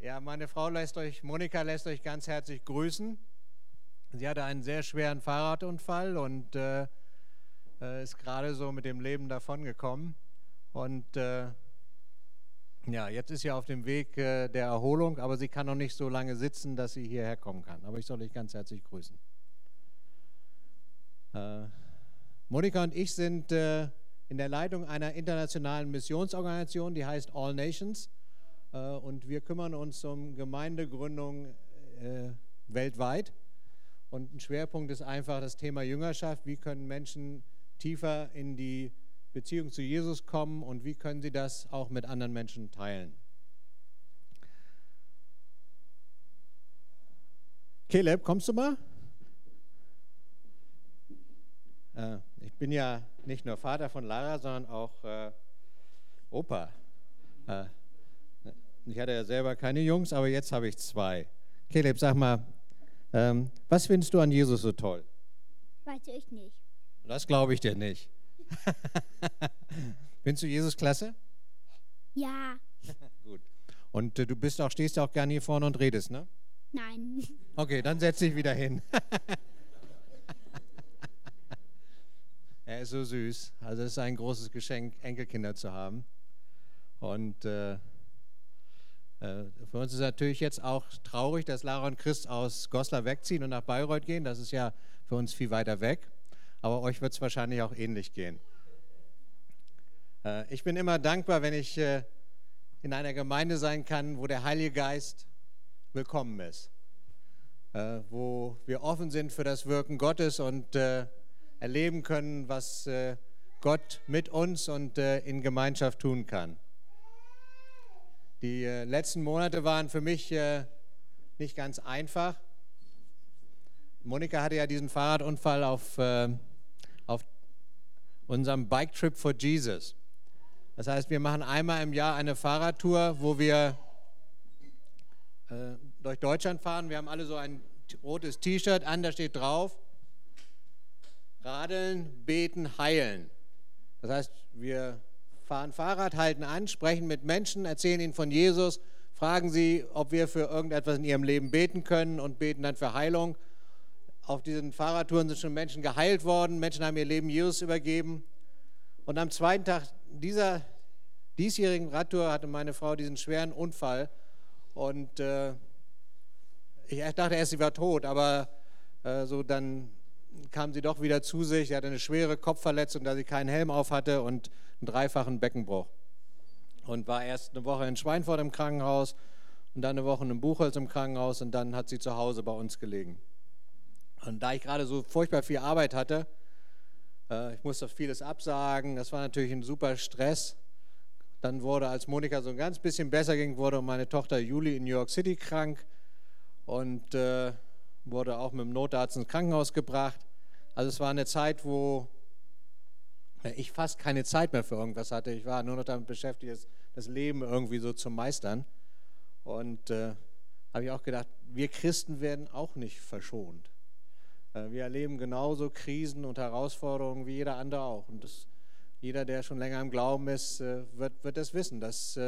Ja, meine Frau Monika lässt euch ganz herzlich grüßen. Sie hatte einen sehr schweren Fahrradunfall und ist gerade so mit dem Leben davongekommen. Und ja, jetzt ist sie auf dem Weg der Erholung, aber sie kann noch nicht so lange sitzen, dass sie hierher kommen kann. Aber ich soll euch ganz herzlich grüßen. Monika und ich sind in der Leitung einer internationalen Missionsorganisation, die heißt All Nations. Und wir kümmern uns um Gemeindegründung weltweit. Und ein Schwerpunkt ist einfach das Thema Jüngerschaft. Wie können Menschen tiefer in die Beziehung zu Jesus kommen und wie können sie das auch mit anderen Menschen teilen? Caleb, kommst du mal? Ich bin ja nicht nur Vater von Lara, sondern auch Opa. Ich hatte ja selber keine Jungs, aber jetzt habe ich 2. Caleb, sag mal, was findest du an Jesus so toll? Weiß ich nicht. Das glaube ich dir nicht. Findest du Jesus klasse? Ja. Gut. Und du stehst auch gerne hier vorne und redest, ne? Nein. Okay, dann setz dich wieder hin. Er ist so süß. Also es ist ein großes Geschenk, Enkelkinder zu haben. Und für uns ist natürlich jetzt auch traurig, dass Lara und Chris aus Goslar wegziehen und nach Bayreuth gehen. Das ist ja für uns viel weiter weg. Aber euch wird es wahrscheinlich auch ähnlich gehen. Ich bin immer dankbar, wenn ich in einer Gemeinde sein kann, wo der Heilige Geist willkommen ist. Wo wir offen sind für das Wirken Gottes und erleben können, was Gott mit uns und in Gemeinschaft tun kann. Die letzten Monate waren für mich nicht ganz einfach. Monika hatte ja diesen Fahrradunfall auf unserem Bike Trip for Jesus. Das heißt, wir machen einmal im Jahr eine Fahrradtour, wo wir durch Deutschland fahren. Wir haben alle so ein rotes T-Shirt an, da steht drauf: Radeln, beten, heilen. Das heißt, wir fahren Fahrrad, halten an, sprechen mit Menschen, erzählen ihnen von Jesus, fragen sie, ob wir für irgendetwas in ihrem Leben beten können und beten dann für Heilung. Auf diesen Fahrradtouren sind schon Menschen geheilt worden, Menschen haben ihr Leben Jesus übergeben. Und am zweiten Tag dieser diesjährigen Radtour hatte meine Frau diesen schweren Unfall und ich dachte erst, sie war tot, aber dann kam sie doch wieder zu sich. Sie hatte eine schwere Kopfverletzung, da sie keinen Helm auf hatte und einen 3-fachen Beckenbruch. Und war erst eine Woche in Schweinfurt im Krankenhaus und dann eine Woche in Buchholz im Krankenhaus und dann hat sie zu Hause bei uns gelegen. Und da ich gerade so furchtbar viel Arbeit hatte, ich musste vieles absagen, das war natürlich ein super Stress. Dann wurde, als Monika so ein ganz bisschen besser ging, wurde meine Tochter Julie in New York City krank und wurde auch mit dem Notarzt ins Krankenhaus gebracht. Also es war eine Zeit, wo ich fast keine Zeit mehr für irgendwas hatte. Ich war nur noch damit beschäftigt, das Leben irgendwie so zu meistern. Und habe ich auch gedacht, wir Christen werden auch nicht verschont. Wir erleben genauso Krisen und Herausforderungen wie jeder andere auch. Und jeder, der schon länger im Glauben ist, wird das wissen, dass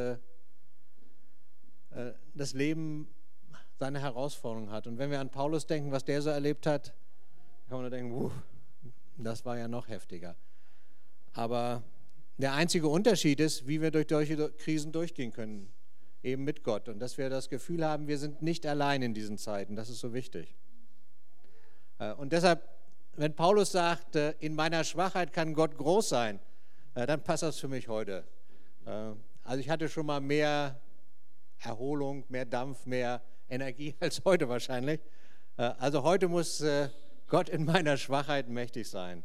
das Leben seine Herausforderungen hat. Und wenn wir an Paulus denken, was der so erlebt hat, kann man nur denken, das war ja noch heftiger. Aber der einzige Unterschied ist, wie wir durch solche Krisen durchgehen können, eben mit Gott. Und dass wir das Gefühl haben, wir sind nicht allein in diesen Zeiten. Das ist so wichtig. Und deshalb, wenn Paulus sagt, in meiner Schwachheit kann Gott groß sein, dann passt das für mich heute. Also ich hatte schon mal mehr Erholung, mehr Dampf, mehr Energie als heute wahrscheinlich. Also heute muss Gott in meiner Schwachheit mächtig sein.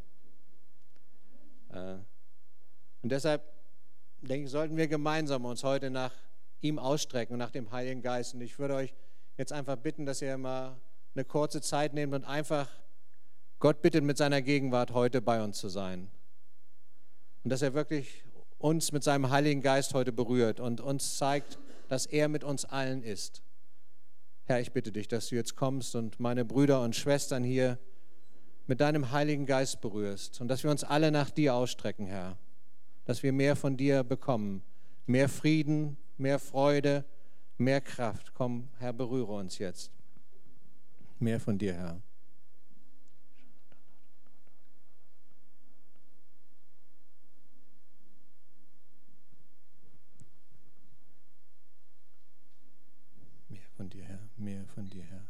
Und deshalb, denke ich, sollten wir gemeinsam uns heute nach ihm ausstrecken und nach dem Heiligen Geist. Und ich würde euch jetzt einfach bitten, dass ihr mal eine kurze Zeit nehmt und einfach Gott bittet, mit seiner Gegenwart heute bei uns zu sein. Und dass er wirklich uns mit seinem Heiligen Geist heute berührt und uns zeigt, dass er mit uns allen ist. Herr, ich bitte dich, dass du jetzt kommst und meine Brüder und Schwestern hier mit deinem Heiligen Geist berührst und dass wir uns alle nach dir ausstrecken, Herr. Dass wir mehr von dir bekommen, mehr Frieden, mehr Freude, Mehr Kraft. Komm, Herr, berühre uns jetzt. Mehr von dir, Herr. Mehr von dir, Herr. Mehr von dir, Herr.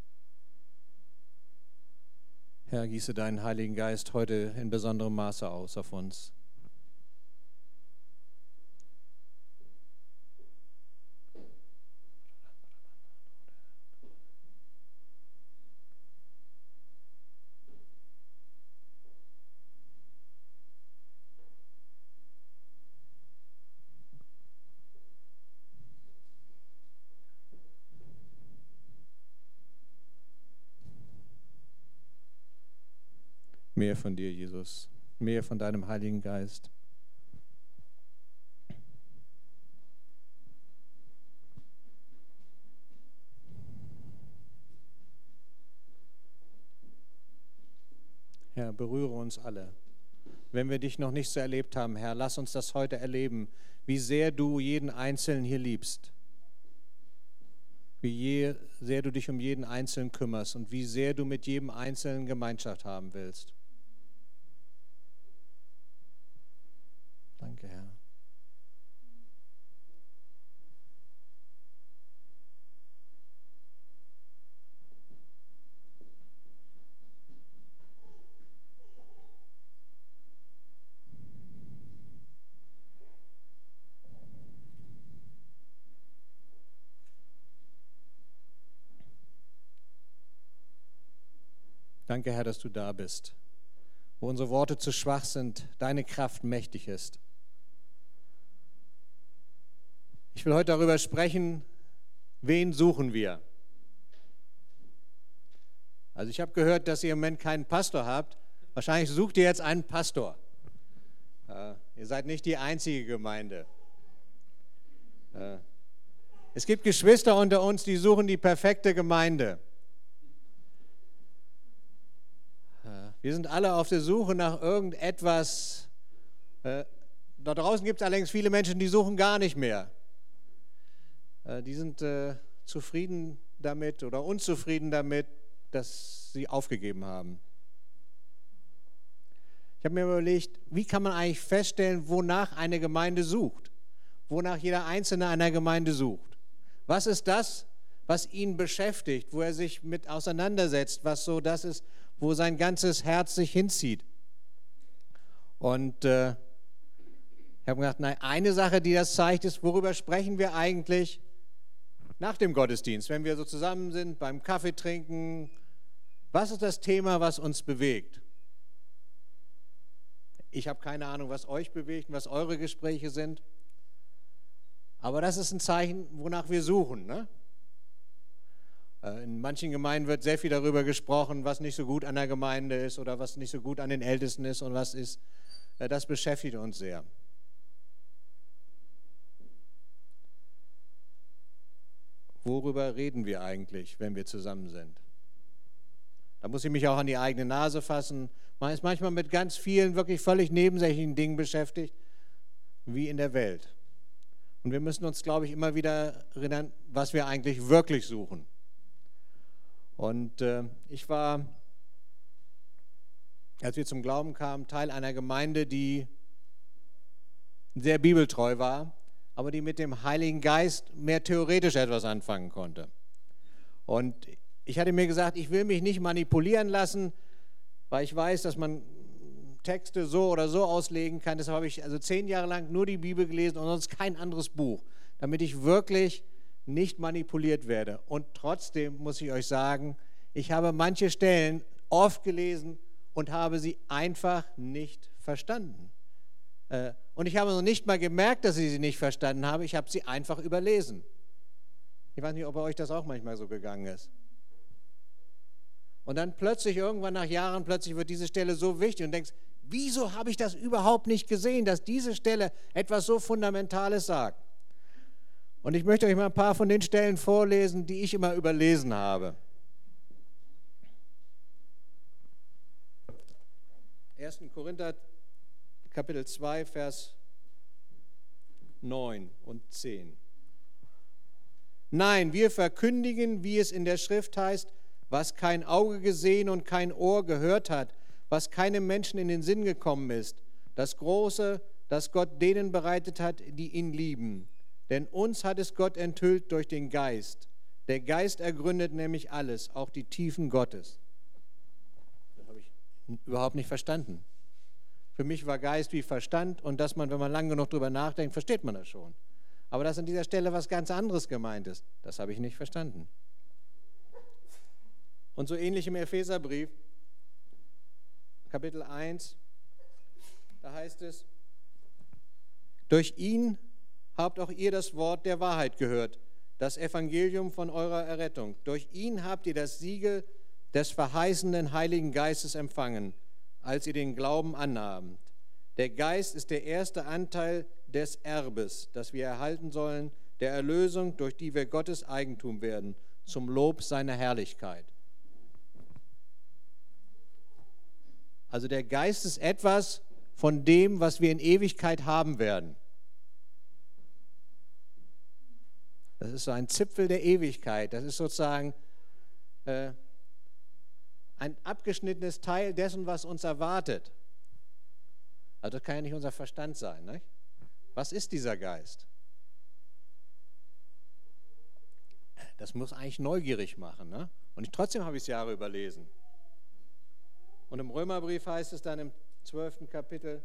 Herr, gieße deinen Heiligen Geist heute in besonderem Maße aus auf uns. Mehr von dir, Jesus. Mehr von deinem Heiligen Geist. Herr, berühre uns alle. Wenn wir dich noch nicht so erlebt haben, Herr, lass uns das heute erleben, wie sehr du jeden Einzelnen hier liebst. Wie sehr du dich um jeden Einzelnen kümmerst und wie sehr du mit jedem Einzelnen Gemeinschaft haben willst. Danke, Herr. Danke, Herr, dass du da bist. Wo unsere Worte zu schwach sind, deine Kraft mächtig ist. Ich will heute darüber sprechen, wen suchen wir? Also ich habe gehört, dass ihr im Moment keinen Pastor habt. Wahrscheinlich sucht ihr jetzt einen Pastor. Ihr seid nicht die einzige Gemeinde. Es gibt Geschwister unter uns, die suchen die perfekte Gemeinde. Wir sind alle auf der Suche nach irgendetwas. Da draußen gibt es allerdings viele Menschen, die suchen gar nicht mehr. Die sind zufrieden damit oder unzufrieden damit, dass sie aufgegeben haben. Ich habe mir überlegt, wie kann man eigentlich feststellen, wonach eine Gemeinde sucht? Wonach jeder Einzelne einer Gemeinde sucht? Was ist das, was ihn beschäftigt, wo er sich mit auseinandersetzt, was so das ist, wo sein ganzes Herz sich hinzieht? Und ich habe gedacht, nein, eine Sache, die das zeigt, ist, worüber sprechen wir eigentlich nach dem Gottesdienst, wenn wir so zusammen sind, beim Kaffee trinken. Was ist das Thema, was uns bewegt? Ich habe keine Ahnung, was euch bewegt und was eure Gespräche sind. Aber das ist ein Zeichen, wonach wir suchen, ne? In manchen Gemeinden wird sehr viel darüber gesprochen, was nicht so gut an der Gemeinde ist oder was nicht so gut an den Ältesten ist und was ist. Das beschäftigt uns sehr. Worüber reden wir eigentlich, wenn wir zusammen sind? Da muss ich mich auch an die eigene Nase fassen. Man ist manchmal mit ganz vielen wirklich völlig nebensächlichen Dingen beschäftigt, wie in der Welt. Und wir müssen uns, glaube ich, immer wieder erinnern, was wir eigentlich wirklich suchen. Und ich war, als wir zum Glauben kamen, Teil einer Gemeinde, die sehr bibeltreu war, aber die mit dem Heiligen Geist mehr theoretisch etwas anfangen konnte. Und ich hatte mir gesagt, ich will mich nicht manipulieren lassen, weil ich weiß, dass man Texte so oder so auslegen kann. Deshalb habe ich also 10 Jahre lang nur die Bibel gelesen und sonst kein anderes Buch, damit ich wirklich nicht manipuliert werde. Und trotzdem muss ich euch sagen, ich habe manche Stellen oft gelesen und habe sie einfach nicht verstanden. Und ich habe noch nicht mal gemerkt, dass ich sie nicht verstanden habe. Ich habe sie einfach überlesen. Ich weiß nicht, ob bei euch das auch manchmal so gegangen ist. Und dann plötzlich, irgendwann nach Jahren, plötzlich wird diese Stelle so wichtig und denkst, wieso habe ich das überhaupt nicht gesehen, dass diese Stelle etwas so Fundamentales sagt? Und ich möchte euch mal ein paar von den Stellen vorlesen, die ich immer überlesen habe. 1. Korinther, Kapitel 2, Vers 9 und 10. Nein, wir verkündigen, wie es in der Schrift heißt, was kein Auge gesehen und kein Ohr gehört hat, was keinem Menschen in den Sinn gekommen ist, das Große, das Gott denen bereitet hat, die ihn lieben. Denn uns hat es Gott enthüllt durch den Geist. Der Geist ergründet nämlich alles, auch die Tiefen Gottes. Das habe ich überhaupt nicht verstanden. Für mich war Geist wie Verstand und dass man, wenn man lange genug drüber nachdenkt, versteht man das schon. Aber dass an dieser Stelle was ganz anderes gemeint ist, das habe ich nicht verstanden. Und so ähnlich im Epheserbrief, Kapitel 1, da heißt es, durch ihn habt auch ihr das Wort der Wahrheit gehört, das Evangelium von eurer Errettung. Durch ihn habt ihr das Siegel des verheißenen Heiligen Geistes empfangen, als ihr den Glauben annahmt. Der Geist ist der erste Anteil des Erbes, das wir erhalten sollen, der Erlösung, durch die wir Gottes Eigentum werden, zum Lob seiner Herrlichkeit. Also der Geist ist etwas von dem, was wir in Ewigkeit haben werden. Das ist so ein Zipfel der Ewigkeit. Das ist sozusagen ein abgeschnittenes Teil dessen, was uns erwartet. Also das kann ja nicht unser Verstand sein. Nicht? Was ist dieser Geist? Das muss eigentlich neugierig machen. Ne? Und trotzdem habe ich es Jahre überlesen. Und im Römerbrief heißt es dann im 12. Kapitel,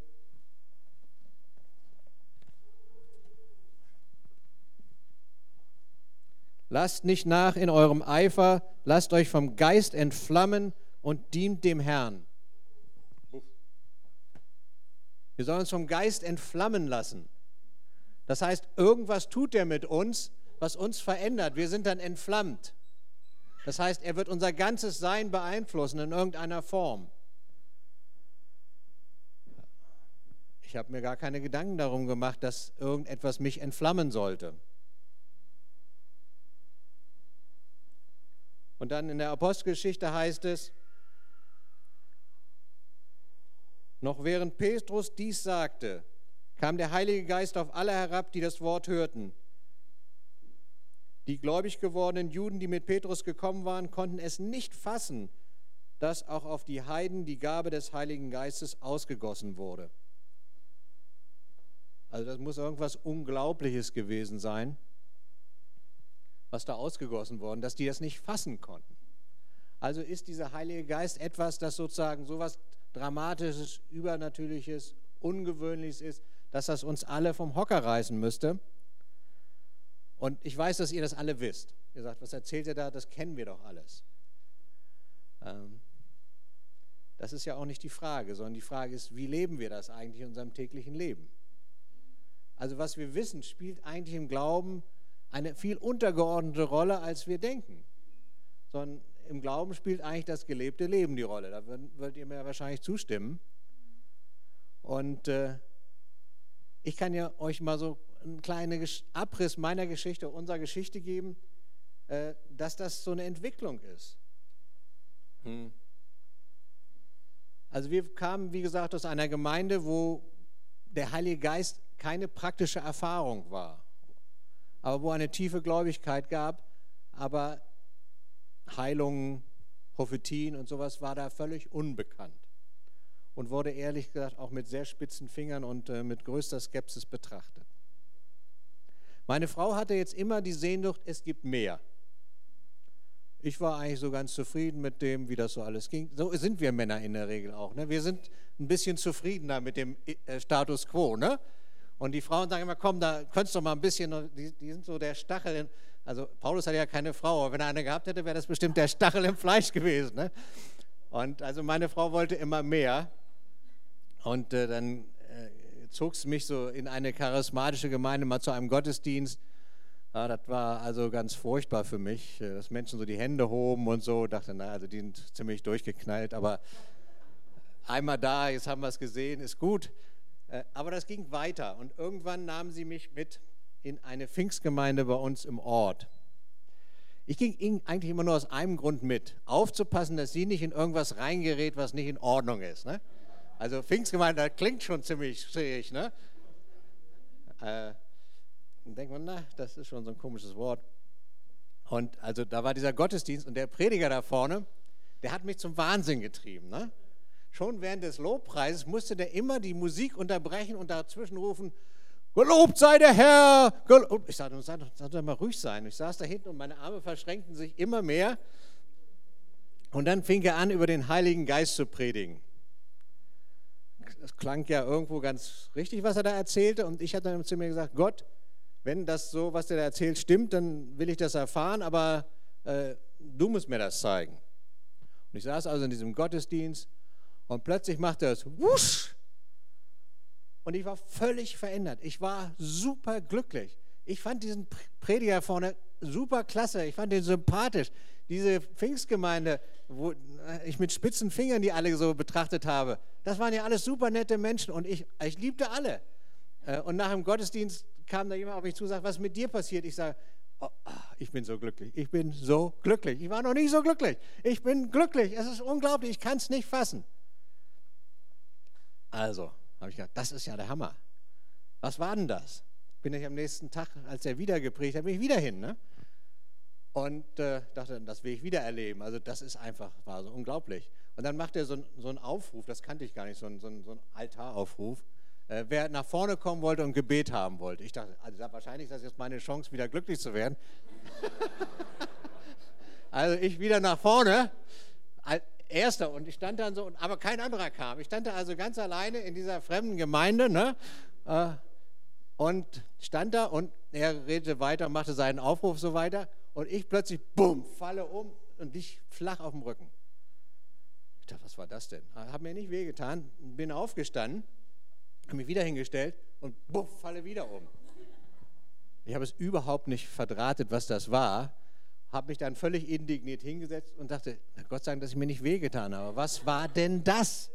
lasst nicht nach in eurem Eifer, lasst euch vom Geist entflammen und dient dem Herrn. Wir sollen uns vom Geist entflammen lassen. Das heißt, irgendwas tut er mit uns, was uns verändert. Wir sind dann entflammt. Das heißt, er wird unser ganzes Sein beeinflussen in irgendeiner Form. Ich habe mir gar keine Gedanken darum gemacht, dass irgendetwas mich entflammen sollte. Und dann in der Apostelgeschichte heißt es, noch während Petrus dies sagte, kam der Heilige Geist auf alle herab, die das Wort hörten. Die gläubig gewordenen Juden, die mit Petrus gekommen waren, konnten es nicht fassen, dass auch auf die Heiden die Gabe des Heiligen Geistes ausgegossen wurde. Also das muss irgendwas Unglaubliches gewesen sein, was da ausgegossen worden, dass die das nicht fassen konnten. Also ist dieser Heilige Geist etwas, das sozusagen so was Dramatisches, Übernatürliches, Ungewöhnliches ist, dass das uns alle vom Hocker reißen müsste. Und ich weiß, dass ihr das alle wisst. Ihr sagt, was erzählt ihr da? Das kennen wir doch alles. Das ist ja auch nicht die Frage, sondern die Frage ist, wie leben wir das eigentlich in unserem täglichen Leben? Also was wir wissen, spielt eigentlich im Glauben eine viel untergeordnete Rolle, als wir denken. Sondern im Glauben spielt eigentlich das gelebte Leben die Rolle. Da würdet ihr mir wahrscheinlich zustimmen. Und ich kann ja euch mal so einen kleinen Abriss meiner Geschichte, unserer Geschichte geben, dass das so eine Entwicklung ist. Also wir kamen, wie gesagt, aus einer Gemeinde, wo der Heilige Geist keine praktische Erfahrung war, aber wo eine tiefe Gläubigkeit gab, aber Heilungen, Prophetien und sowas war da völlig unbekannt und wurde ehrlich gesagt auch mit sehr spitzen Fingern und mit größter Skepsis betrachtet. Meine Frau hatte jetzt immer die Sehnsucht, es gibt mehr. Ich war eigentlich so ganz zufrieden mit dem, wie das so alles ging. So sind wir Männer in der Regel auch. Ne? Wir sind ein bisschen zufriedener mit dem Status quo. Ne? Und die Frauen sagen immer, komm, da könntest du mal ein bisschen, die sind so der Stachel. Also Paulus hatte ja keine Frau, aber wenn er eine gehabt hätte, wäre das bestimmt der Stachel im Fleisch gewesen. Ne? Und also meine Frau wollte immer mehr. Und dann zog es mich so in eine charismatische Gemeinde mal zu einem Gottesdienst. Ja, das war also ganz furchtbar für mich, dass Menschen so die Hände hoben und so. Ich dachte, na, also die sind ziemlich durchgeknallt, aber einmal da, jetzt haben wir es gesehen, ist gut. Aber das ging weiter und irgendwann nahmen sie mich mit in eine Pfingstgemeinde bei uns im Ort. Ich ging eigentlich immer nur aus einem Grund mit, aufzupassen, dass sie nicht in irgendwas reingerät, was nicht in Ordnung ist. Ne? Also Pfingstgemeinde, das klingt schon ziemlich schräg. Ne? Dann denkt man, na, das ist schon so ein komisches Wort. Und also da war dieser Gottesdienst und der Prediger da vorne, der hat mich zum Wahnsinn getrieben. Ne? Schon während des Lobpreises musste der immer die Musik unterbrechen und dazwischen rufen, gelobt sei der Herr. Ich sagte, sag doch mal ruhig sein. Ich saß da hinten und meine Arme verschränkten sich immer mehr. Und dann fing er an, über den Heiligen Geist zu predigen. Das klang ja irgendwo ganz richtig, was er da erzählte. Und ich habe dann zu mir gesagt, Gott, wenn das so, was der da erzählt, stimmt, dann will ich das erfahren, aber du musst mir das zeigen. Und ich saß also in diesem Gottesdienst und plötzlich machte es wusch. Und ich war völlig verändert. Ich war super glücklich. Ich fand diesen Prediger vorne super klasse. Ich fand den sympathisch. Diese Pfingstgemeinde, wo ich mit spitzen Fingern die alle so betrachtet habe, das waren ja alles super nette Menschen und ich liebte alle. Und nach dem Gottesdienst kam da jemand auf mich zu und sagte, was ist mit dir passiert? Ich sage, oh, ich bin so glücklich. Ich bin so glücklich. Ich war noch nie so glücklich. Ich bin glücklich. Es ist unglaublich. Ich kann es nicht fassen. Also habe ich gedacht, das ist ja der Hammer. Was war denn das? Bin ich am nächsten Tag, als er wieder gepredigt hat, bin ich wieder hin. Ne? Und dachte, das will ich wieder erleben. Also das ist einfach, war so unglaublich. Und dann macht er so einen Aufruf, das kannte ich gar nicht, so einen Altaraufruf, wer nach vorne kommen wollte und Gebet haben wollte. Ich dachte, also wahrscheinlich ist das jetzt meine Chance, wieder glücklich zu werden. Also ich wieder nach vorne, als Erster, und ich stand dann so, aber kein anderer kam. Ich stand da also ganz alleine in dieser fremden Gemeinde, ne? Und stand da und er redete weiter, machte seinen Aufruf so weiter und ich plötzlich, bumm, falle um und lieg flach auf dem Rücken. Ich dachte, was war das denn? Hat mir nicht wehgetan, bin aufgestanden, habe mich wieder hingestellt und bumm, falle wieder um. Ich habe es überhaupt nicht verdrahtet, was das war, habe mich dann völlig indigniert hingesetzt und dachte, Gott sei Dank, dass ich mir nicht wehgetan habe. Was war denn das?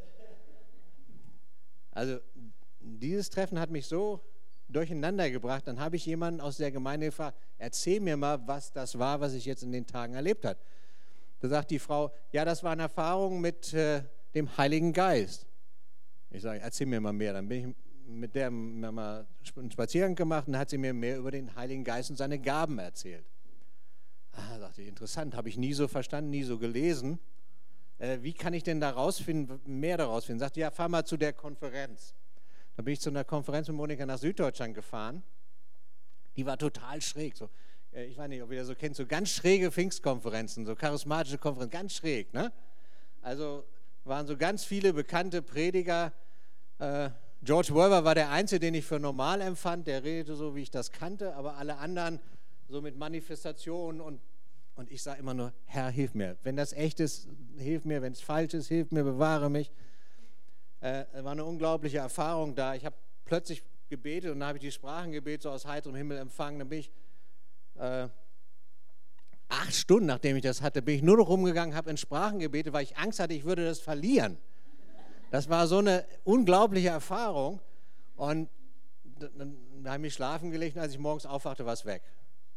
Also dieses Treffen hat mich so durcheinander gebracht. Dann habe ich jemanden aus der Gemeinde gefragt, erzähl mir mal, was das war, was ich jetzt in den Tagen erlebt habe. Da sagt die Frau, ja, das waren Erfahrungen mit dem Heiligen Geist. Ich sage, erzähl mir mal mehr. Dann bin ich mit der mal einen Spaziergang gemacht und hat sie mir mehr über den Heiligen Geist und seine Gaben erzählt. Sagte ich, interessant, habe ich nie so verstanden, nie so gelesen. Wie kann ich denn da rausfinden, mehr daraus finden? Sagte, ja, fahr mal zu der Konferenz. Da bin ich zu einer Konferenz mit Monika nach Süddeutschland gefahren. Die war total schräg. So, ich weiß nicht, ob ihr das so kennt, so ganz schräge Pfingstkonferenzen, so charismatische Konferenzen, ganz schräg. Ne? Also waren so ganz viele bekannte Prediger. George Werber war der Einzige, den ich für normal empfand. Der redete so, wie ich das kannte, aber alle anderen so mit Manifestationen und ich sage immer nur, Herr, hilf mir. Wenn das echt ist, hilf mir. Wenn es falsch ist, hilf mir, bewahre mich. War eine unglaubliche Erfahrung da. Ich habe plötzlich gebetet und dann habe ich die Sprachengebet so aus heiterem Himmel empfangen. Dann bin ich 8 Stunden, nachdem ich das hatte, bin ich nur noch rumgegangen, habe in Sprachen gebetet, weil ich Angst hatte, ich würde das verlieren. Das war so eine unglaubliche Erfahrung. Und dann habe ich schlafen gelegt und als ich morgens aufwachte, war es weg.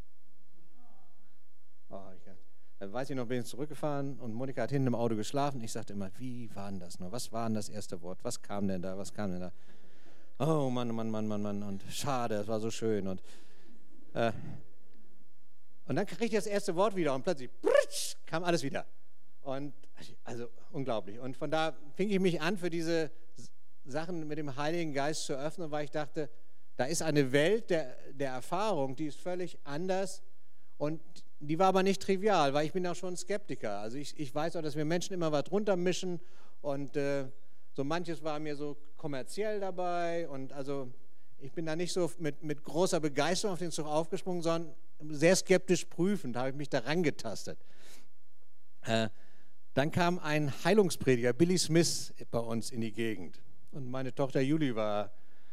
Dann weiß ich noch, bin ich zurückgefahren und Monika hat hinten im Auto geschlafen. Ich sagte immer, wie war denn das noch? Was war denn das erste Wort? Was kam denn da? Was kam denn da? Oh Mann, Mann, Mann, Mann, Mann. Und schade, das war so schön. Und dann kriegte ich das erste Wort wieder und plötzlich kam alles wieder. Und also unglaublich. Und von da fing ich mich an, für diese Sachen mit dem Heiligen Geist zu öffnen, weil ich dachte, da ist eine Welt der Erfahrung, die ist völlig anders und die war aber nicht trivial, weil ich bin auch schon Skeptiker. Also ich weiß auch, dass wir Menschen immer was runtermischen und so manches war mir so kommerziell dabei und also ich bin da nicht so mit großer Begeisterung auf den Zug aufgesprungen, sondern sehr skeptisch prüfend, habe ich mich da rangetastet. Dann kam ein Heilungsprediger, Billy Smith, bei uns in die Gegend und meine Tochter Julie war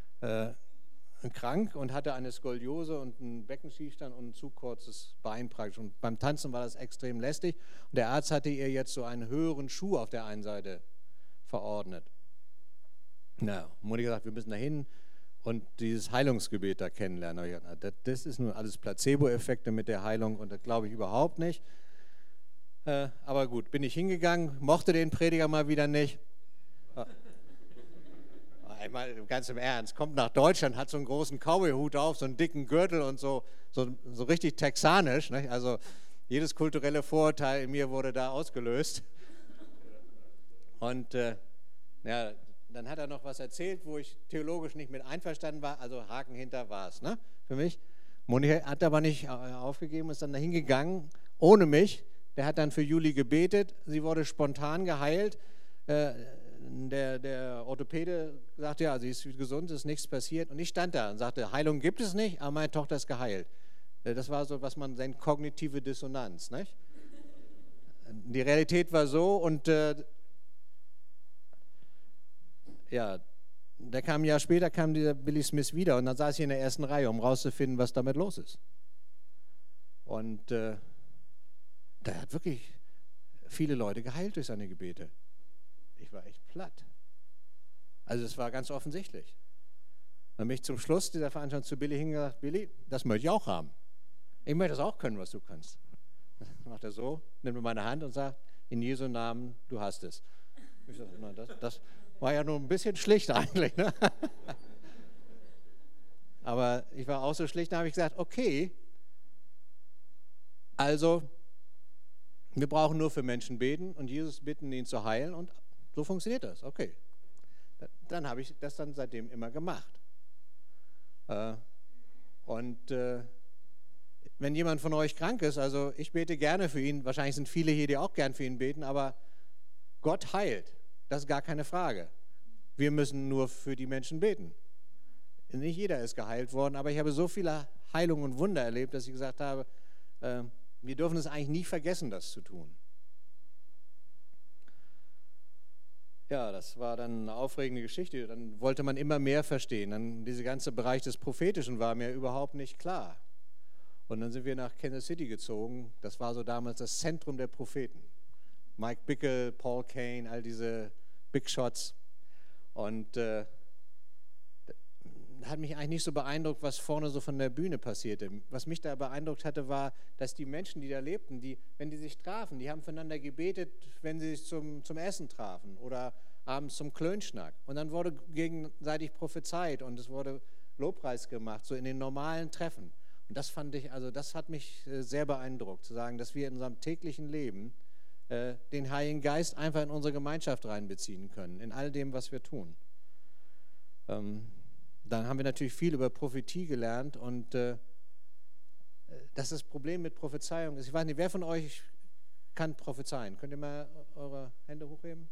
krank und hatte eine Skoliose und einen Beckenschiefstand und ein zu kurzes Bein praktisch. Und beim Tanzen war das extrem lästig. Und der Arzt hatte ihr jetzt so einen höheren Schuh auf der einen Seite verordnet. Na, Monika gesagt, wir müssen da hin und dieses Heilungsgebet da kennenlernen. Ich gesagt, das ist nun alles Placebo-Effekte mit der Heilung und das glaube ich überhaupt nicht. Aber gut, bin ich hingegangen, mochte den Prediger mal wieder nicht. Einmal ganz im Ernst, kommt nach Deutschland, hat so einen großen Cowboy-Hut auf, so einen dicken Gürtel und so richtig texanisch. Nicht? Also jedes kulturelle Vorurteil in mir wurde da ausgelöst. Und ja, dann hat er noch was erzählt, wo ich theologisch nicht mit einverstanden war. Also Haken hinter war es, ne, für mich. Monika hat aber nicht aufgegeben, ist dann dahin gegangen, ohne mich. Der hat dann für Juli gebetet. Sie wurde spontan geheilt. Der Orthopäde sagte, ja, sie ist gesund, ist nichts passiert. Und ich stand da und sagte, Heilung gibt es nicht, aber meine Tochter ist geheilt. Das war so, was man nennt, kognitive Dissonanz. Nicht? Die Realität war so und ja, ein Jahr später kam dieser Billy Smith wieder und dann saß ich in der ersten Reihe, um rauszufinden, was damit los ist. Und der hat wirklich viele Leute geheilt durch seine Gebete. Ich war echt platt. Also es war ganz offensichtlich. Dann bin ich zum Schluss dieser Veranstaltung zu Billy hingegangen, Billy, das möchte ich auch haben. Ich möchte das auch können, was du kannst. Dann macht er so, nimmt mir meine Hand und sagt, in Jesu Namen, du hast es. Ich sage, na, das war ja nur ein bisschen schlicht eigentlich. Ne? Aber ich war auch so schlicht, da habe ich gesagt, okay, also wir brauchen nur für Menschen beten und Jesus bitten, ihn zu heilen und so funktioniert das, okay. Dann habe ich das dann seitdem immer gemacht. Und wenn jemand von euch krank ist, also ich bete gerne für ihn, wahrscheinlich sind viele hier, die auch gern für ihn beten, aber Gott heilt, das ist gar keine Frage. Wir müssen nur für die Menschen beten. Nicht jeder ist geheilt worden, aber ich habe so viele Heilungen und Wunder erlebt, dass ich gesagt habe, wir dürfen es eigentlich nie vergessen, das zu tun. Ja, das war dann eine aufregende Geschichte. Dann wollte man immer mehr verstehen. Dann dieser ganze Bereich des Prophetischen war mir überhaupt nicht klar. Und dann sind wir nach Kansas City gezogen. Das war so damals das Zentrum der Propheten. Mike Bickle, Paul Cain, all diese Big Shots. Und hat mich eigentlich nicht so beeindruckt, was vorne so von der Bühne passierte. Was mich da beeindruckt hatte, war, dass die Menschen, die da lebten, wenn die sich trafen, die haben füreinander gebetet, wenn sie sich zum Essen trafen oder abends zum Klönschnack. Und dann wurde gegenseitig prophezeit und es wurde Lobpreis gemacht, so in den normalen Treffen. Und das fand ich, also das hat mich sehr beeindruckt, zu sagen, dass wir in unserem täglichen Leben den Heiligen Geist einfach in unsere Gemeinschaft reinbeziehen können, in all dem, was wir tun. Dann haben wir natürlich viel über Prophetie gelernt und das ist das Problem mit Prophezeiung. Ich weiß nicht, wer von euch kann prophezeien? Könnt ihr mal eure Hände hochheben?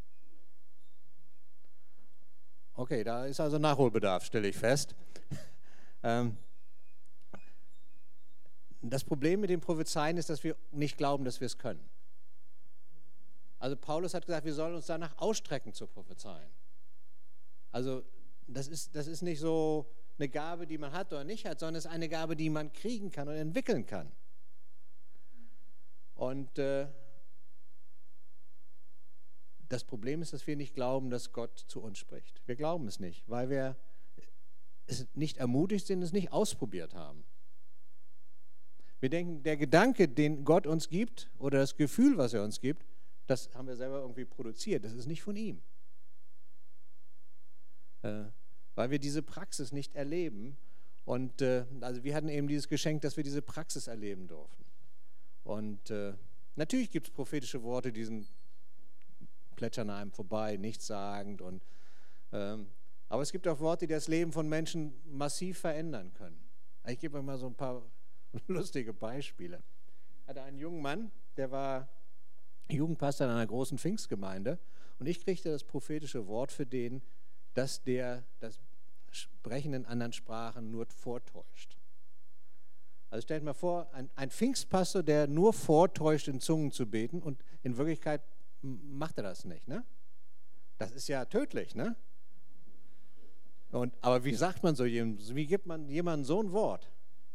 Okay, da ist also Nachholbedarf, stelle ich fest. Das Problem mit dem Prophezeien ist, dass wir nicht glauben, dass wir es können. Also Paulus hat gesagt, wir sollen uns danach ausstrecken zu prophezeien. Also das ist nicht so eine Gabe, die man hat oder nicht hat, sondern es ist eine Gabe, die man kriegen kann und entwickeln kann. Und das Problem ist, dass wir nicht glauben, dass Gott zu uns spricht. Wir glauben es nicht, weil wir es nicht ermutigt sind, es nicht ausprobiert haben. Wir denken, der Gedanke, den Gott uns gibt oder das Gefühl, was er uns gibt, das haben wir selber irgendwie produziert. Das ist nicht von ihm. Weil wir diese Praxis nicht erleben. Und also wir hatten eben dieses Geschenk, dass wir diese Praxis erleben durften. Und natürlich gibt es prophetische Worte, die sind plätschern an einem vorbei, nichtssagend. Aber es gibt auch Worte, die das Leben von Menschen massiv verändern können. Ich gebe euch mal so ein paar lustige Beispiele. Ich hatte einen jungen Mann, der war Jugendpastor in einer großen Pfingstgemeinde und ich kriegte das prophetische Wort für den, dass der das Sprechen in anderen Sprachen nur vortäuscht. Also stellt mal vor, ein Pfingstpastor, der nur vortäuscht, in Zungen zu beten und in Wirklichkeit macht er das nicht. Ne? Das ist ja tödlich. Ne? Aber wie sagt man so jemandem, wie gibt man jemandem so ein Wort?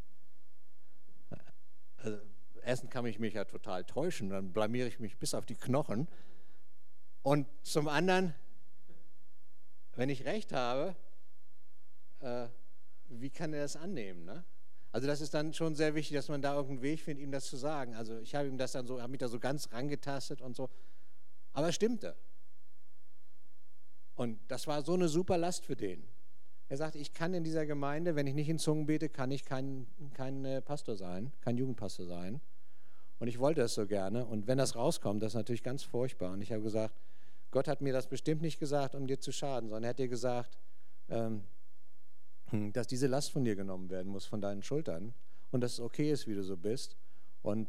Also, erstens kann ich mich ja total täuschen, dann blamiere ich mich bis auf die Knochen. Und zum anderen, wenn ich recht habe, wie kann er das annehmen? Ne? Also das ist dann schon sehr wichtig, dass man da irgendeinen Weg findet, ihm das zu sagen. Also ich habe ihm das dann so, habe mich da so ganz rangetastet und so. Aber es stimmte. Und das war so eine super Last für den. Er sagte, ich kann in dieser Gemeinde, wenn ich nicht in Zungen bete, kann ich kein Pastor sein, kein Jugendpastor sein. Und ich wollte das so gerne. Und wenn das rauskommt, das ist natürlich ganz furchtbar. Und ich habe gesagt, Gott hat mir das bestimmt nicht gesagt, um dir zu schaden, sondern er hat dir gesagt, dass diese Last von dir genommen werden muss, von deinen Schultern. Und dass es okay ist, wie du so bist. Und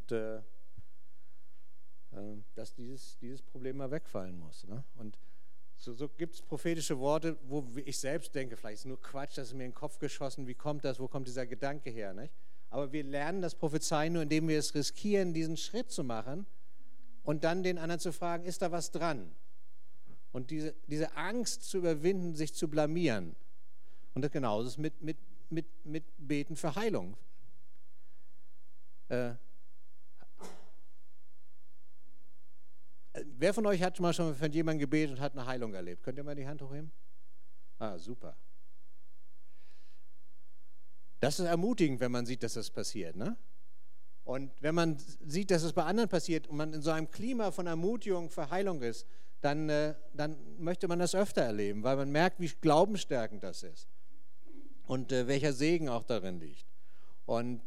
dass dieses Problem mal wegfallen muss. Ne? Und so gibt es prophetische Worte, wo ich selbst denke, vielleicht ist es nur Quatsch, das ist mir in den Kopf geschossen, wie kommt das, wo kommt dieser Gedanke her? Nicht? Aber wir lernen das Prophezeien nur, indem wir es riskieren, diesen Schritt zu machen und dann den anderen zu fragen, ist da was dran? Und diese Angst zu überwinden, sich zu blamieren. Und das genauso ist mit Beten für Heilung. Wer von euch hat mal schon von jemandem gebetet und hat eine Heilung erlebt? Könnt ihr mal die Hand hochheben? Ah, super. Das ist ermutigend, wenn man sieht, dass das passiert. Ne? Und wenn man sieht, dass es bei anderen passiert und man in so einem Klima von Ermutigung für Heilung ist, dann möchte man das öfter erleben, weil man merkt, wie glaubensstärkend das ist und welcher Segen auch darin liegt. Und,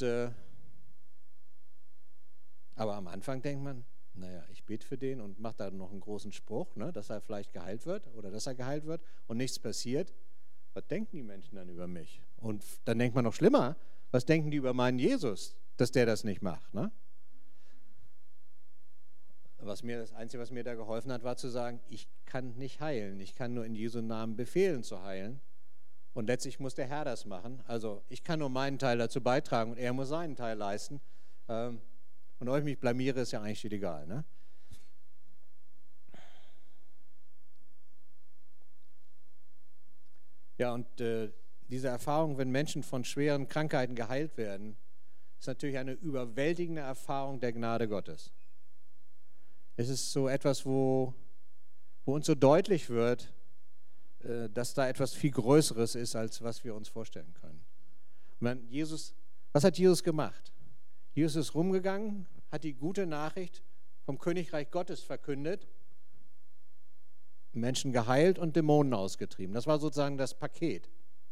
aber am Anfang denkt man, naja, ich bete für den und mache da noch einen großen Spruch, ne, dass er vielleicht geheilt wird oder dass er geheilt wird und nichts passiert. Was denken die Menschen dann über mich? Und dann denkt man noch schlimmer, was denken die über meinen Jesus, dass der das nicht macht? Ne? Das Einzige, was mir da geholfen hat, war zu sagen, ich kann nicht heilen, ich kann nur in Jesu Namen befehlen zu heilen. Und letztlich muss der Herr das machen. Also ich kann nur meinen Teil dazu beitragen und er muss seinen Teil leisten. Und ob ich mich blamiere, ist ja eigentlich egal. Ne? Ja, und diese Erfahrung, wenn Menschen von schweren Krankheiten geheilt werden, ist natürlich eine überwältigende Erfahrung der Gnade Gottes. Es ist so etwas, wo uns so deutlich wird, dass da etwas viel Größeres ist, als was wir uns vorstellen können. Was hat Jesus gemacht? Jesus ist rumgegangen, hat die gute Nachricht vom Königreich Gottes verkündet, Menschen geheilt und Dämonen ausgetrieben. Das war sozusagen das Paket.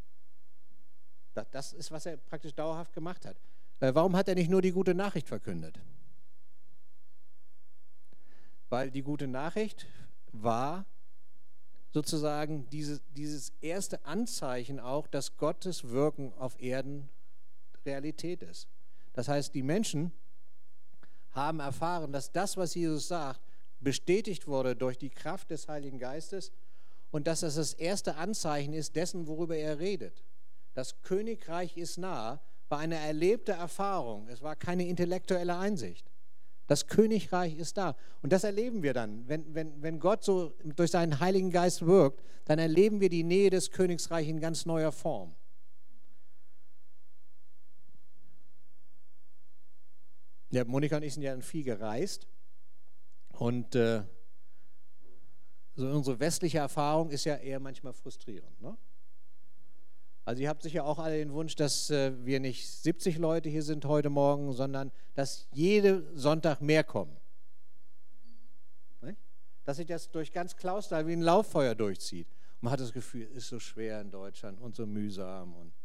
Das ist, was er praktisch dauerhaft gemacht hat. Warum hat er nicht nur die gute Nachricht verkündet? Weil die gute Nachricht war sozusagen dieses erste Anzeichen auch, dass Gottes Wirken auf Erden Realität ist. Das heißt, die Menschen haben erfahren, dass das, was Jesus sagt, bestätigt wurde durch die Kraft des Heiligen Geistes und dass das das erste Anzeichen ist dessen, worüber er redet. Das Königreich ist nah, war eine erlebte Erfahrung. Es war keine intellektuelle Einsicht. Das Königreich ist da. Und das erleben wir dann. Wenn Gott so durch seinen Heiligen Geist wirkt, dann erleben wir die Nähe des Königreichs in ganz neuer Form. Ja, Monika und ich sind ja viel gereist. Und so unsere westliche Erfahrung ist ja eher manchmal frustrierend. Ne? Also ihr habt sicher auch alle den Wunsch, dass wir nicht 70 Leute hier sind heute Morgen, sondern dass jeden Sonntag mehr kommen. Nicht? Dass sich das durch ganz Clausthal wie ein Lauffeuer durchzieht. Und man hat das Gefühl, es ist so schwer in Deutschland und so mühsam. Und,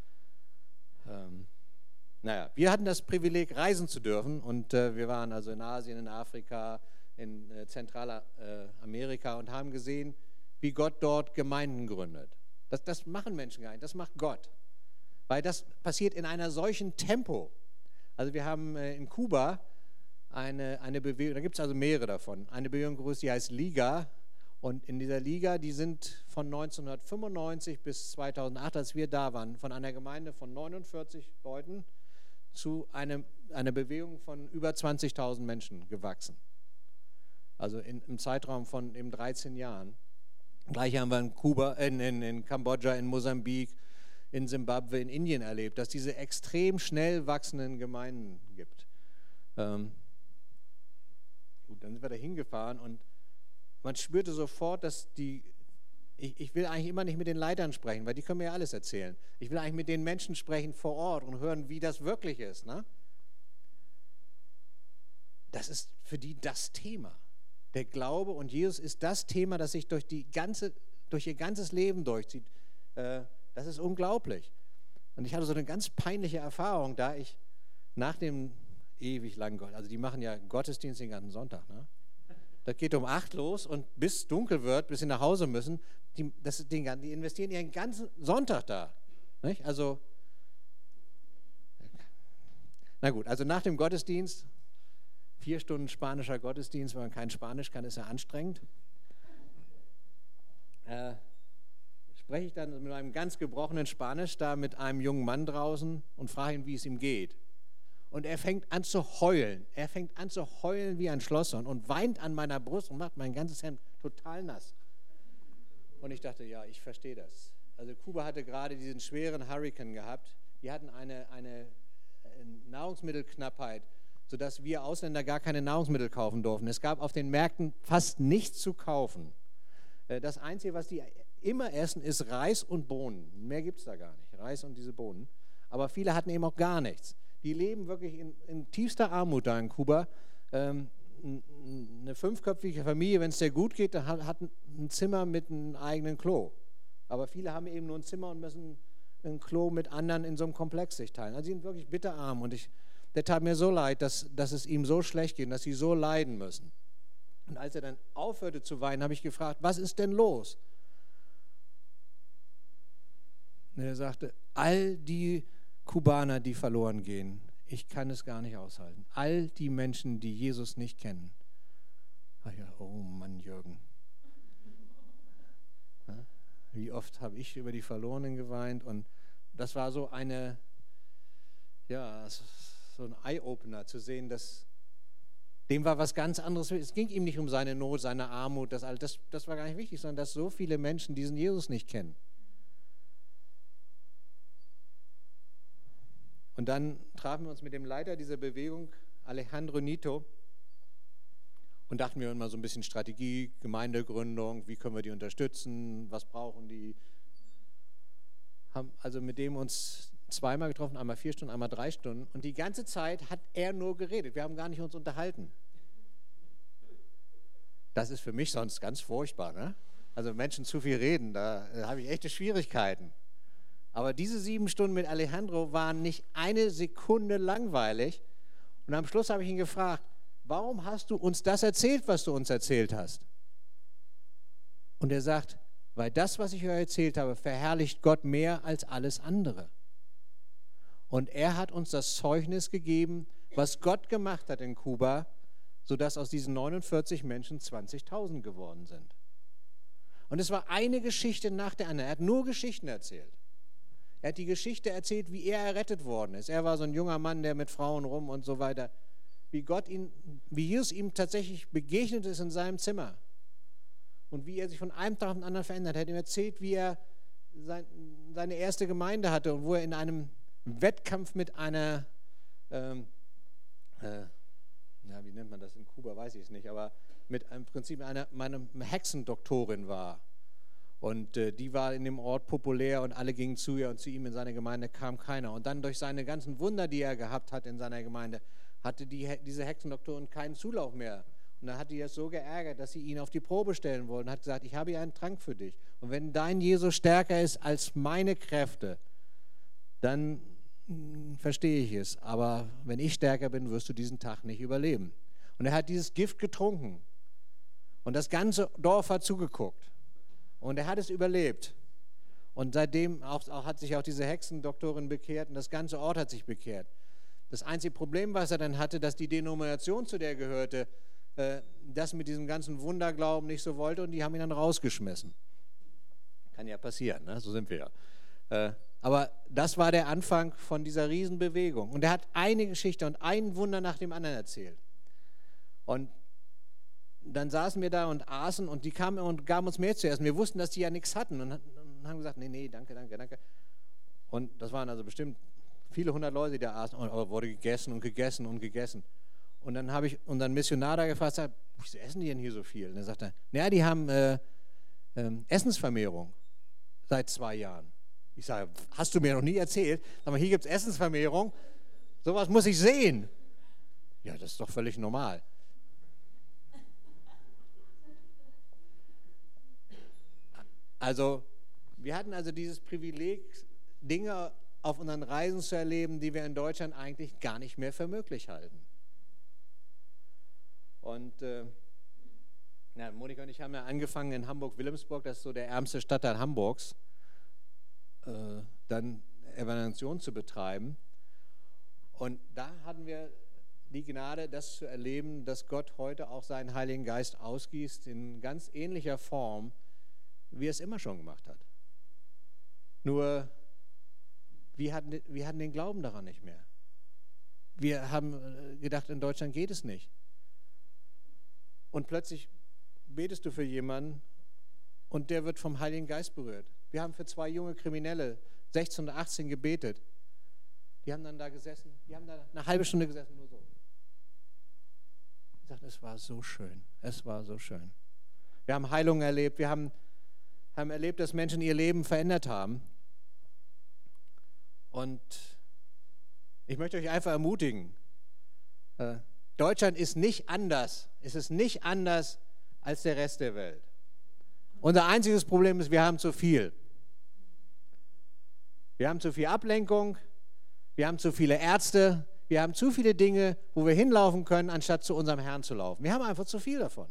naja, wir hatten das Privileg, reisen zu dürfen. Und wir waren also in Asien, in Afrika, in Zentralamerika und haben gesehen, wie Gott dort Gemeinden gründet. Das machen Menschen gar nicht, das macht Gott. Weil das passiert in einer solchen Tempo. Also wir haben in Kuba eine Bewegung, da gibt es also mehrere davon, eine Bewegung größer, die heißt Liga. Und in dieser Liga, die sind von 1995 bis 2008, als wir da waren, von einer Gemeinde von 49 Leuten zu einer Bewegung von über 20.000 Menschen gewachsen. Also im Zeitraum von eben 13 Jahren. Gleich haben wir in Kambodscha, in Mosambik, in Simbabwe, in Indien erlebt, dass diese extrem schnell wachsenden Gemeinden gibt. Gut, dann sind wir da hingefahren und man spürte sofort, dass ich will eigentlich immer nicht mit den Leitern sprechen, weil die können mir ja alles erzählen. Ich will eigentlich mit den Menschen sprechen vor Ort und hören, wie das wirklich ist. Ne? Das ist für die das Thema. Der Glaube und Jesus ist das Thema, das sich durch ihr ganzes Leben durchzieht. Das ist unglaublich. Und ich hatte so eine ganz peinliche Erfahrung, da ich nach dem ewig lang. Also die machen ja Gottesdienst den ganzen Sonntag. Ne? Das geht um 8 los und bis dunkel wird, bis sie nach Hause müssen, die investieren ihren ganzen Sonntag da. Nicht? Also, na gut, also nach dem Gottesdienst, 4 Stunden spanischer Gottesdienst, wenn man kein Spanisch kann, ist ja anstrengend. Spreche ich dann mit einem ganz gebrochenen Spanisch da mit einem jungen Mann draußen und frage ihn, wie es ihm geht. Und er fängt an zu heulen. Er fängt an zu heulen wie ein Schlosshund und weint an meiner Brust und macht mein ganzes Hemd total nass. Und ich dachte, ja, ich verstehe das. Also Kuba hatte gerade diesen schweren Hurrikan gehabt. Die hatten eine Nahrungsmittelknappheit, sodass wir Ausländer gar keine Nahrungsmittel kaufen durften. Es gab auf den Märkten fast nichts zu kaufen. Das Einzige, was die immer essen, ist Reis und Bohnen. Mehr gibt es da gar nicht. Reis und diese Bohnen. Aber viele hatten eben auch gar nichts. Die leben wirklich in tiefster Armut da in Kuba. Eine 5-köpfige Familie, wenn es dir gut geht, hat ein Zimmer mit einem eigenen Klo. Aber viele haben eben nur ein Zimmer und müssen ein Klo mit anderen in so einem Komplex sich teilen. Also sie sind wirklich bitterarm. Und der tat mir so leid, dass es ihm so schlecht geht, dass sie so leiden müssen. Und als er dann aufhörte zu weinen, habe ich gefragt, was ist denn los? Und er sagte, all die Kubaner, die verloren gehen, ich kann es gar nicht aushalten. All die Menschen, die Jesus nicht kennen. Ach ja, oh Mann, Jürgen. Ja, wie oft habe ich über die Verlorenen geweint und das war so ein Eye-Opener zu sehen, dass dem war was ganz anderes. Es ging ihm nicht um seine Not, seine Armut, das war gar nicht wichtig, sondern dass so viele Menschen diesen Jesus nicht kennen. Und dann trafen wir uns mit dem Leiter dieser Bewegung, Alejandro Nito, und dachten wir immer so ein bisschen Strategie, Gemeindegründung, wie können wir die unterstützen, was brauchen die. Haben also mit dem uns zweimal getroffen, einmal 4 Stunden, einmal 3 Stunden. Und die ganze Zeit hat er nur geredet. Wir haben gar nicht uns unterhalten. Das ist für mich sonst ganz furchtbar. Ne? Also Menschen zu viel reden, da habe ich echte Schwierigkeiten. Aber diese 7 Stunden mit Alejandro waren nicht eine Sekunde langweilig. Und am Schluss habe ich ihn gefragt, warum hast du uns das erzählt, was du uns erzählt hast? Und er sagt, weil das, was ich euch erzählt habe, verherrlicht Gott mehr als alles andere. Und er hat uns das Zeugnis gegeben, was Gott gemacht hat in Kuba, sodass aus diesen 49 Menschen 20.000 geworden sind. Und es war eine Geschichte nach der anderen. Er hat nur Geschichten erzählt. Er hat die Geschichte erzählt, wie er errettet worden ist. Er war so ein junger Mann, der mit Frauen rum und so weiter. Wie Jesus ihm tatsächlich begegnet ist in seinem Zimmer. Und wie er sich von einem Tag auf den anderen verändert hat. Er hat ihm erzählt, wie er seine erste Gemeinde hatte und wo er in einem Wettkampf mit einer, wie nennt man das in Kuba, weiß ich es nicht, aber mit einem Prinzip einer Hexendoktorin war. Und die war in dem Ort populär und alle gingen zu ihr und zu ihm in seine Gemeinde kam keiner. Und dann durch seine ganzen Wunder, die er gehabt hat in seiner Gemeinde, hatte diese Hexendoktorin keinen Zulauf mehr. Und dann hat die das so geärgert, dass sie ihn auf die Probe stellen wollten und hat gesagt, ich habe hier einen Trank für dich. Und wenn dein Jesus stärker ist als meine Kräfte, dann verstehe ich es. Aber wenn ich stärker bin, wirst du diesen Tag nicht überleben. Und er hat dieses Gift getrunken. Und das ganze Dorf hat zugeguckt. Und er hat es überlebt. Und seitdem hat sich auch diese Hexendoktorin bekehrt und das ganze Ort hat sich bekehrt. Das einzige Problem, was er dann hatte, dass die Denomination, zu der er gehörte, das mit diesem ganzen Wunderglauben nicht so wollte und die haben ihn dann rausgeschmissen. Kann ja passieren, ne? So sind wir ja. Aber das war der Anfang von dieser Riesenbewegung. Und er hat eine Geschichte und ein Wunder nach dem anderen erzählt. Und dann saßen wir da und aßen und die kamen und gaben uns mehr zu essen. Wir wussten, dass die ja nichts hatten und haben gesagt, nee, danke. Und das waren also bestimmt viele 100 Leute, die da aßen, aber wurde gegessen und gegessen und gegessen. Und dann habe ich unseren Missionar da gefragt, wieso essen die denn hier so viel? Und dann sagt er, naja, die haben Essensvermehrung seit 2 Jahren. Ich sage, hast du mir noch nie erzählt? Sag mal, hier gibt es Essensvermehrung. Sowas muss ich sehen. Ja, das ist doch völlig normal. Also, wir hatten also dieses Privileg, Dinge auf unseren Reisen zu erleben, die wir in Deutschland eigentlich gar nicht mehr für möglich halten. Und Monika und ich haben ja angefangen in Hamburg-Wilhelmsburg, das ist so der ärmste Stadtteil Hamburgs, dann Evangelisation zu betreiben. Und da hatten wir die Gnade, das zu erleben, dass Gott heute auch seinen Heiligen Geist ausgießt in ganz ähnlicher Form, wie er es immer schon gemacht hat. Nur, wir hatten den Glauben daran nicht mehr. Wir haben gedacht, in Deutschland geht es nicht. Und plötzlich betest du für jemanden und der wird vom Heiligen Geist berührt. Wir haben für 2 junge Kriminelle, 16 und 18, gebetet. Die haben dann da gesessen, die haben da eine halbe Stunde gesessen, nur so. Ich sagte, es war so schön, es war so schön. Wir haben Heilungen erlebt, wir haben erlebt, dass Menschen ihr Leben verändert haben. Und ich möchte euch einfach ermutigen, Deutschland ist nicht anders, es ist nicht anders als der Rest der Welt. Unser einziges Problem ist, wir haben zu viel. Wir haben zu viel Ablenkung, wir haben zu viele Ärzte, wir haben zu viele Dinge, wo wir hinlaufen können, anstatt zu unserem Herrn zu laufen. Wir haben einfach zu viel davon.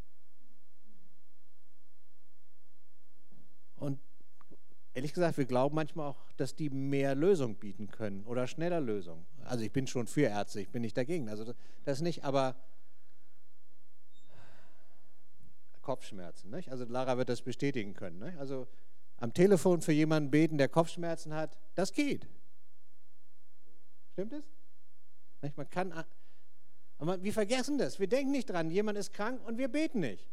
Und ehrlich gesagt, wir glauben manchmal auch, dass die mehr Lösung bieten können oder schneller Lösung. Also ich bin schon für Ärzte, ich bin nicht dagegen, also das nicht, aber Kopfschmerzen, nicht? Also Lara wird das bestätigen können. Nicht? Also am Telefon für jemanden beten, der Kopfschmerzen hat, das geht. Stimmt es? Nicht? Man kann, aber wir vergessen das, wir denken nicht dran, jemand ist krank und wir beten nicht.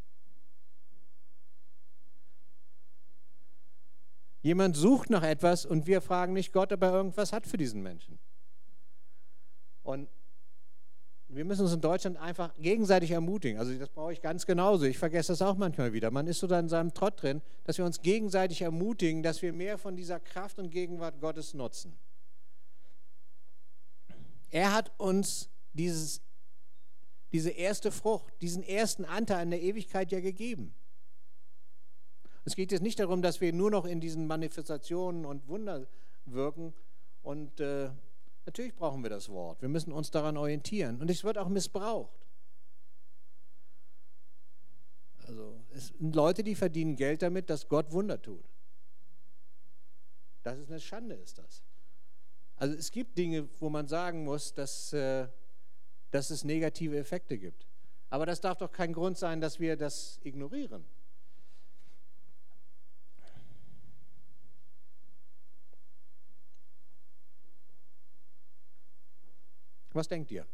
Jemand sucht nach etwas und wir fragen nicht Gott, ob er irgendwas hat für diesen Menschen. Und wir müssen uns in Deutschland einfach gegenseitig ermutigen. Also das brauche ich ganz genauso. Ich vergesse das auch manchmal wieder. Man ist so da in seinem Trott drin, dass wir uns gegenseitig ermutigen, dass wir mehr von dieser Kraft und Gegenwart Gottes nutzen. Er hat uns diese erste Frucht, diesen ersten Anteil an der Ewigkeit ja gegeben. Es geht jetzt nicht darum, dass wir nur noch in diesen Manifestationen und Wunder wirken. Und natürlich brauchen wir das Wort. Wir müssen uns daran orientieren. Und es wird auch missbraucht. Also es sind Leute, die verdienen Geld damit, dass Gott Wunder tut. Das ist eine Schande, ist das. Also es gibt Dinge, wo man sagen muss, dass es negative Effekte gibt. Aber das darf doch kein Grund sein, dass wir das ignorieren. Was denkt ihr?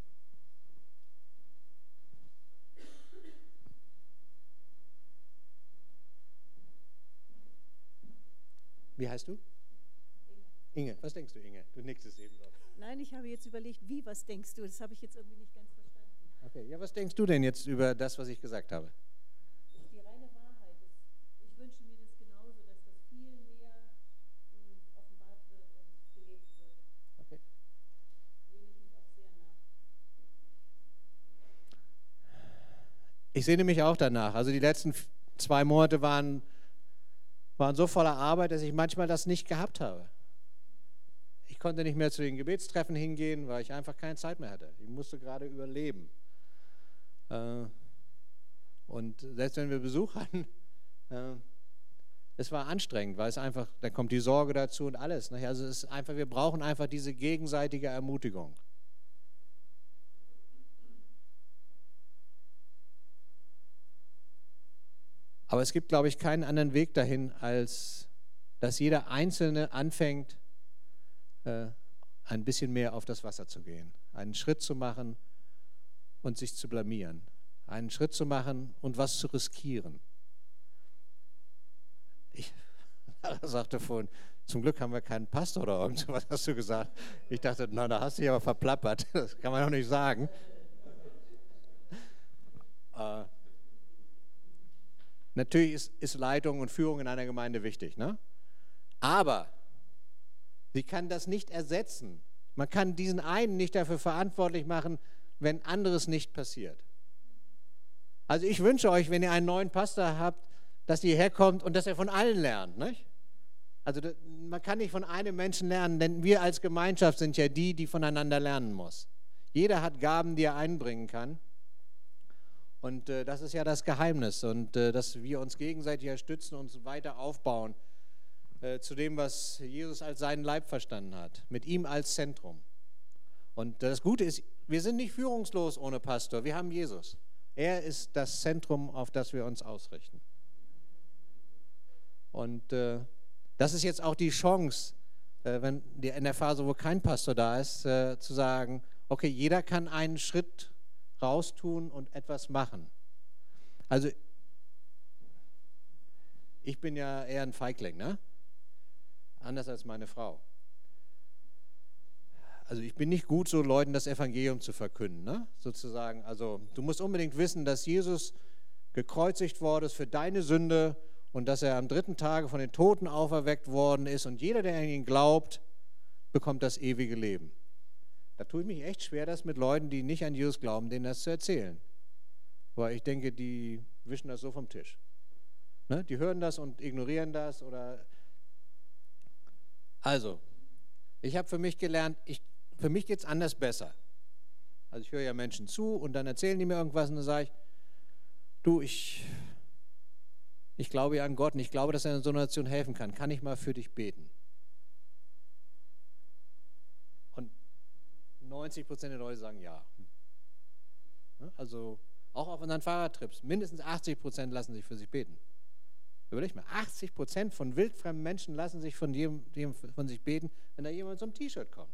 Wie heißt du? Inge. Was denkst du, Inge? Du nickst eben so. Nein, ich habe jetzt überlegt, was denkst du? Das habe ich jetzt irgendwie nicht ganz verstanden. Okay, ja, was denkst du denn jetzt über das, was ich gesagt habe? Die reine Wahrheit ist, ich wünsche mir das genauso, dass das viel mehr offenbart wird und gelebt wird. Okay. Lehne ich mich auch sehr nach. Ich sehne mich auch danach. Also die letzten 2 Monate waren so voller Arbeit, dass ich manchmal das nicht gehabt habe. Ich konnte nicht mehr zu den Gebetstreffen hingehen, weil ich einfach keine Zeit mehr hatte. Ich musste gerade überleben. Und selbst wenn wir Besuch hatten, es war anstrengend, weil es einfach, dann kommt die Sorge dazu und alles. Also es ist einfach, wir brauchen einfach diese gegenseitige Ermutigung. Aber es gibt, glaube ich, keinen anderen Weg dahin, als dass jeder Einzelne anfängt, ein bisschen mehr auf das Wasser zu gehen, einen Schritt zu machen und sich zu blamieren, einen Schritt zu machen und was zu riskieren. Ich sagte vorhin, zum Glück haben wir keinen Pastor oder irgendwas, hast du gesagt. Ich dachte, na, da hast du dich aber verplappert, das kann man doch nicht sagen. Natürlich ist Leitung und Führung in einer Gemeinde wichtig, ne? Aber sie kann das nicht ersetzen. Man kann diesen einen nicht dafür verantwortlich machen, wenn anderes nicht passiert. Also ich wünsche euch, wenn ihr einen neuen Pastor habt, dass ihr herkommt und dass er von allen lernt. Nicht? Also man kann nicht von einem Menschen lernen, denn wir als Gemeinschaft sind ja die voneinander lernen muss. Jeder hat Gaben, die er einbringen kann. Und das ist ja das Geheimnis. Und dass wir uns gegenseitig stützen, uns weiter aufbauen zu dem, was Jesus als seinen Leib verstanden hat. Mit ihm als Zentrum. Und das Gute ist, wir sind nicht führungslos ohne Pastor. Wir haben Jesus. Er ist das Zentrum, auf das wir uns ausrichten. Und das ist jetzt auch die Chance, wenn in der Phase, wo kein Pastor da ist, zu sagen, okay, jeder kann einen Schritt raustun und etwas machen. Also ich bin ja eher ein Feigling, ne? Anders als meine Frau. Also ich bin nicht gut, so Leuten das Evangelium zu verkünden, ne? Sozusagen. Also du musst unbedingt wissen, dass Jesus gekreuzigt worden ist für deine Sünde und dass er am 3. Tage von den Toten auferweckt worden ist und jeder, der an ihn glaubt, bekommt das ewige Leben. Da tue ich mich echt schwer, das mit Leuten, die nicht an Jesus glauben, denen das zu erzählen. Weil ich denke, die wischen das so vom Tisch. Ne? Die hören das und ignorieren das. Also, ich habe für mich gelernt, für mich geht es anders besser. Also ich höre ja Menschen zu und dann erzählen die mir irgendwas und dann sage ich, du, ich glaube ja an Gott und ich glaube, dass er in so einer Situation helfen kann. Kann ich mal für dich beten? Und 90% der Leute sagen ja. Also auch auf unseren Fahrradtrips, mindestens 80% lassen sich für sich beten. Überleg mal, 80% von wildfremden Menschen lassen sich von sich beten, wenn da jemand mit so einem T-Shirt kommt.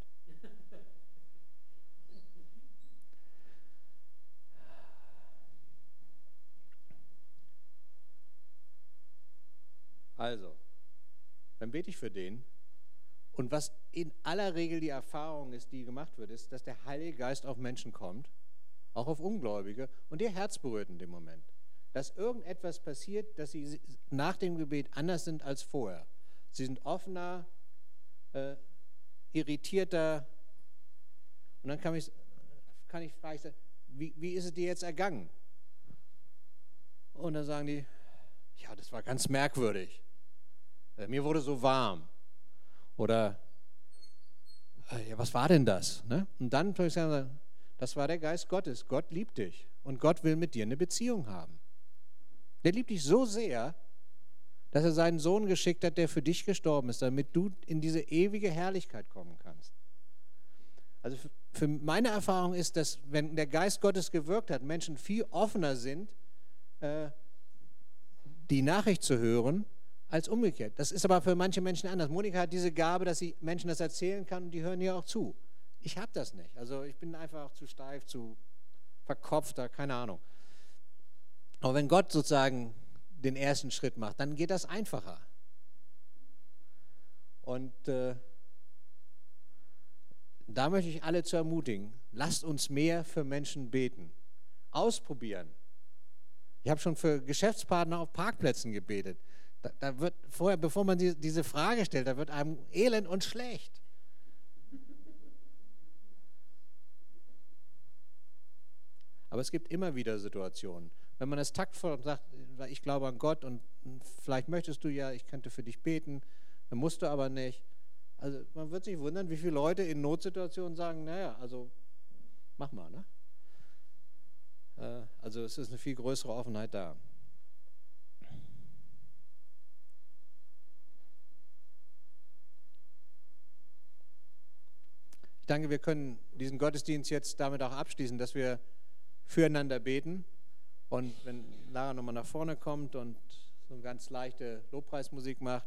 Also, dann bete ich für den. Und was in aller Regel die Erfahrung ist, die gemacht wird, ist, dass der Heilige Geist auf Menschen kommt, auch auf Ungläubige, und ihr Herz berührt in dem Moment. Dass irgendetwas passiert, dass sie nach dem Gebet anders sind als vorher. Sie sind offener, irritierter. Und dann kann ich fragen, wie ist es dir jetzt ergangen? Und dann sagen die, ja, das war ganz merkwürdig. Mir wurde so warm. Oder, ja, was war denn das? Ne? Und dann kann ich sagen, das war der Geist Gottes. Gott liebt dich. Und Gott will mit dir eine Beziehung haben. Der liebt dich so sehr, dass er seinen Sohn geschickt hat, der für dich gestorben ist, damit du in diese ewige Herrlichkeit kommen kannst. Also für meine Erfahrung ist, dass wenn der Geist Gottes gewirkt hat, Menschen viel offener sind, die Nachricht zu hören, als umgekehrt. Das ist aber für manche Menschen anders. Monika hat diese Gabe, dass sie Menschen das erzählen kann und die hören ihr auch zu. Ich habe das nicht. Also ich bin einfach zu steif, zu verkopfter, keine Ahnung. Aber wenn Gott sozusagen den ersten Schritt macht, dann geht das einfacher. Und da möchte ich alle zu ermutigen, lasst uns mehr für Menschen beten. Ausprobieren. Ich habe schon für Geschäftspartner auf Parkplätzen gebetet. Da wird vorher, bevor man diese Frage stellt, da wird einem elend und schlecht. Aber es gibt immer wieder Situationen. Wenn man das taktvoll sagt, ich glaube an Gott und vielleicht möchtest du ja, ich könnte für dich beten, dann musst du aber nicht. Also man wird sich wundern, wie viele Leute in Notsituationen sagen, naja, also mach mal, ne? Also es ist eine viel größere Offenheit da. Ich denke, wir können diesen Gottesdienst jetzt damit auch abschließen, dass wir füreinander beten. Und wenn Lara nochmal nach vorne kommt und so eine ganz leichte Lobpreismusik macht,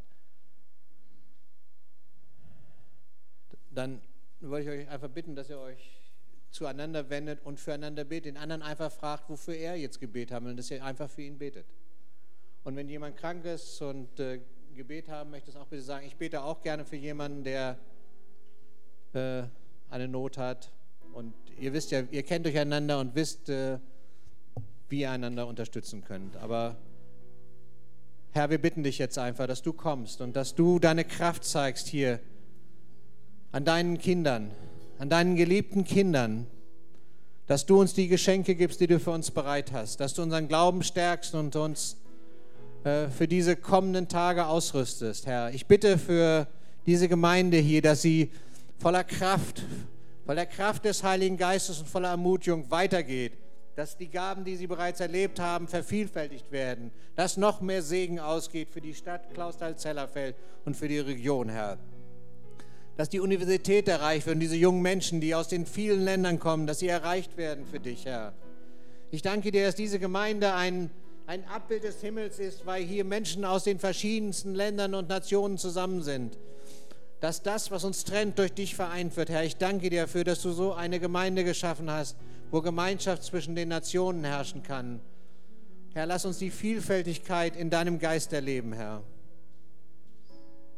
dann würde ich euch einfach bitten, dass ihr euch zueinander wendet und füreinander betet. Den anderen einfach fragt, wofür er jetzt Gebet haben will, und dass ihr einfach für ihn betet. Und wenn jemand krank ist und Gebet haben möchte, auch bitte sagen, ich bete auch gerne für jemanden, der eine Not hat. Und ihr wisst ja, ihr kennt euch einander und wisst, wie ihr einander unterstützen könnt. Aber Herr, wir bitten dich jetzt einfach, dass du kommst und dass du deine Kraft zeigst hier an deinen Kindern, an deinen geliebten Kindern, dass du uns die Geschenke gibst, die du für uns bereit hast, dass du unseren Glauben stärkst und uns für diese kommenden Tage ausrüstest, Herr. Ich bitte für diese Gemeinde hier, dass sie voller Kraft des Heiligen Geistes und voller Ermutigung weitergeht dass die Gaben, die sie bereits erlebt haben, vervielfältigt werden, dass noch mehr Segen ausgeht für die Stadt Clausthal-Zellerfeld und für die Region, Herr. Dass die Universität erreicht wird und diese jungen Menschen, die aus den vielen Ländern kommen, dass sie erreicht werden für dich, Herr. Ich danke dir, dass diese Gemeinde ein Abbild des Himmels ist, weil hier Menschen aus den verschiedensten Ländern und Nationen zusammen sind. Dass das, was uns trennt, durch dich vereint wird, Herr. Ich danke dir dafür, dass du so eine Gemeinde geschaffen hast, wo Gemeinschaft zwischen den Nationen herrschen kann. Herr, lass uns die Vielfältigkeit in deinem Geist erleben, Herr.